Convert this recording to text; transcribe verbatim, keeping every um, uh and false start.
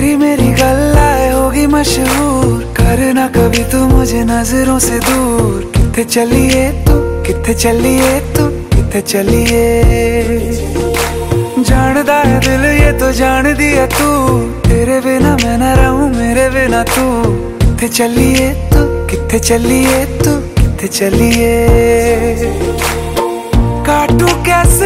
तेरी मेरी गल्लाए होगी मशहूर, करना कभी तू मुझे नजरों से दूर। किथे चलिए तू, किथे चलिए तू, किथे चलिए। जानदा है दिल ये तो जान दिया तू, तेरे बिना मैं न रहूं मेरे बिना तू। किथे चलिए तू, किथे चलिए तू, किथे चलिए। काटू कैसे